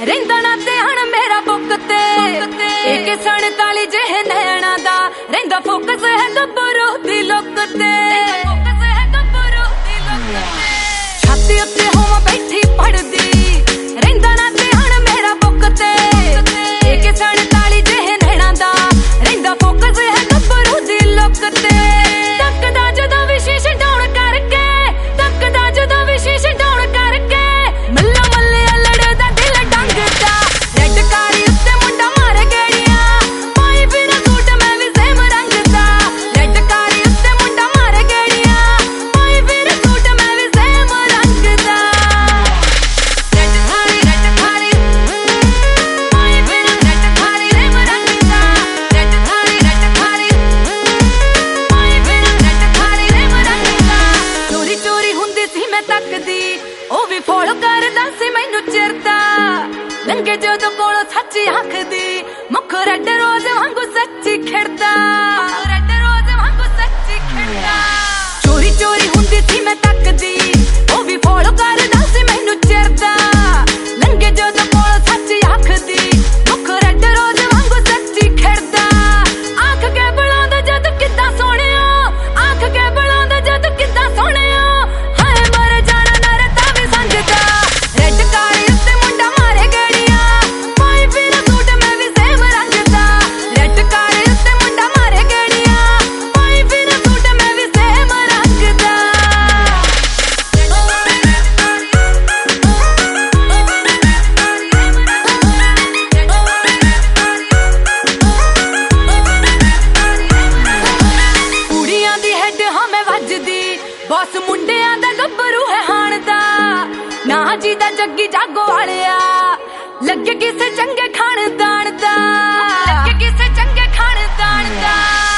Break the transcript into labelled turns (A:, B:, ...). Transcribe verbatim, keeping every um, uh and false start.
A: रहिंदा ना ध्यान मेरा बुक ते एक सड़ताली जेह नैना दा रहिंदा फोकस है गब्बरू दी लुक ते छाती उत्ते होवां बैठी पढ़दी रहिंदा ना ध्यान मेरा बुक ते एक सड़ताली जेह नैना दा रहिंदा फोकस है गब्बरू दी लुक ते तकदा जदों विशेष डाउन करके तकदा जदों विशेष डाउन करके मल्ला मल्ले लड़दा दिल डंगदा रेड कारी उत्ते मुंडा मारे गेड़ियां पाई फिर सूट मैं भी सेम रंग दा रेड कारी उत्ते मुंडा मारे गेड़ियां पाई फिर सूट मैं भी सेम रंग दा रेड कारी रेड कारी पाई फिर रेड कारी सेम रंग दा रेड कारी रेड कारी पाई फिर रेड कारी सेम रंग दा चोरी चोरी हुंदी सी मैं तकदी ओ भी फॉलो करदा सी मैनू चिरदा लंघे जदों कोलों सच आखदी मुख रेड रोज वांगू सच्ची खिड़दा रेड रोज वांगू सच्ची खिड़दा चोरी चोरी हुंदी सी मैं तकदी ओ भी फॉलो करदा सी मैनू चिरदा लंघे जदों कोलों सच आखदी मुख रेड रोज वांगू सच्ची खिड़दा आख के बुलांदा जद किद्दां सोहणिया आख के बुलांदा जद किद्दां सोहणिया हाय मर जाना नर तां भी संजदा रेड कारी उत्ते मुंडा मारे गेड़ियां पाई फिर सूट मैं भी सेम रंग दा रेड कारी उत्ते मुंडा मारे गेड़ियां पाई फिर सूट मैं भी सेम रंग दा ਕੁੜੀਆਂ ਦੀ ਹੈਡ ਹਾਂ ਮੈਂ ਵੱਜਦੀ ਬੌਸ ਮੁੰਡਿਆਂ ਦਾ ਗੱਭਰੂ ਹੈ ਹਾਣ ਦਾ ਨਾ ਜੀ ਦਾ ਜੱਗੀ ਜਾਗੋ ਵਾਲਿਆ ਲੱਗੇ ਕਿਸੇ ਚੰਗੇ ਖਾਨਦਾਨ ਦਾ ਲੱਗੇ ਕਿਸੇ ਚੰਗੇ ਖਾਨਦਾਨ ਦਾ